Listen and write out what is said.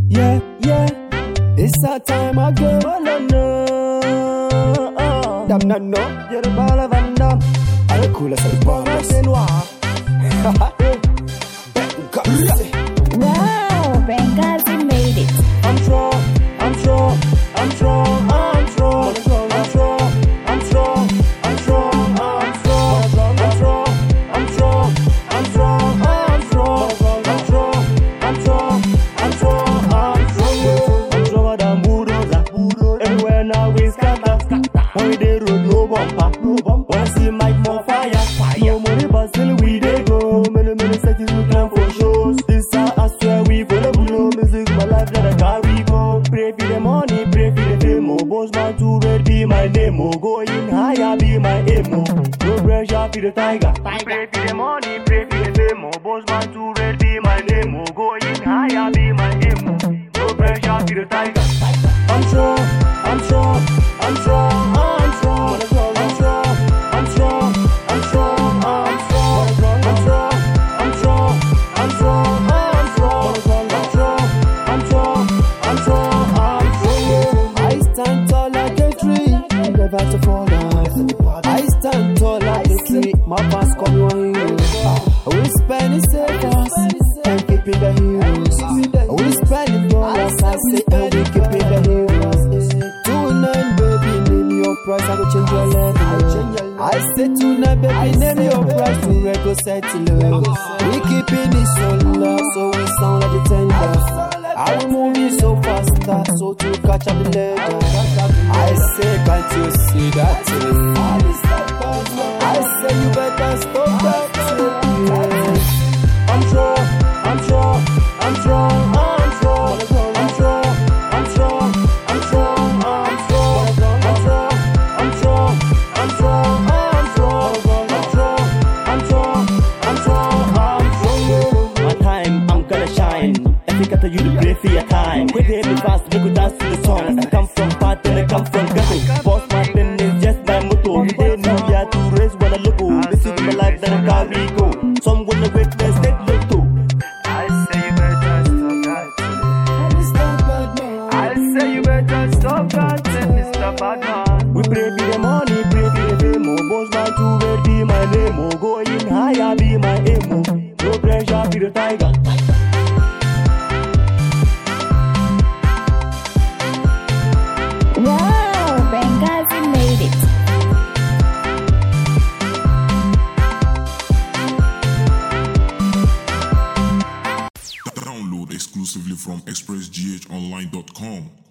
Yeah, it's that time again. Oh, no. Damn, no. You're the ball of Van Damme. I'm the coolest of the ballers. Wow, Benghazi made it. I'm strong. When we dey road, no bumper. When see mic more fire. No money, but still we dey go. Many cities we plan for shows. This time I swear we follow below. Music my life that I carry go. Pray for the money, pray for the fame. Oh, boss man to red be my name. Oh, going higher be my aim. Oh, no pressure for the tiger. Pray for the money, pray for the fame. Oh, boss man to red be my name. Oh, going higher be my aim. Oh, no pressure for the tiger. I'm strong. Never to fall off. I stand tall like a tree. My past come one hero. We spending savers and keeping the heroes. We spending dollars, I say, and we keeping the heroes. 2-9, baby, name your price, I will change your level. I say 2-9, baby, name your price to record settle. We keeping it so low, so we sound like the tender. Our movie so faster, so to catch up the legend. I say, can't you see that thing? I say, you better stop that thing. I'm strong. My time, I'm gonna shine. Every cut you to play for your time. Quick hit me fast, make you dance to the song. I come from part and I come from ghetto. Boss my thing is just my motto. We don't know ya to raise when I look. This is my life that I carry go. Some wanna witness that look too. I say you better stop that. I say you better stop that, Mr. Badman. We pray for the money, pray for the fame. Oh, boss man to red be my name. Oh, going higher be my aim. Oh, no pressure for the tiger. Wow, Benghazi made it. Download exclusively from expressghonline.com.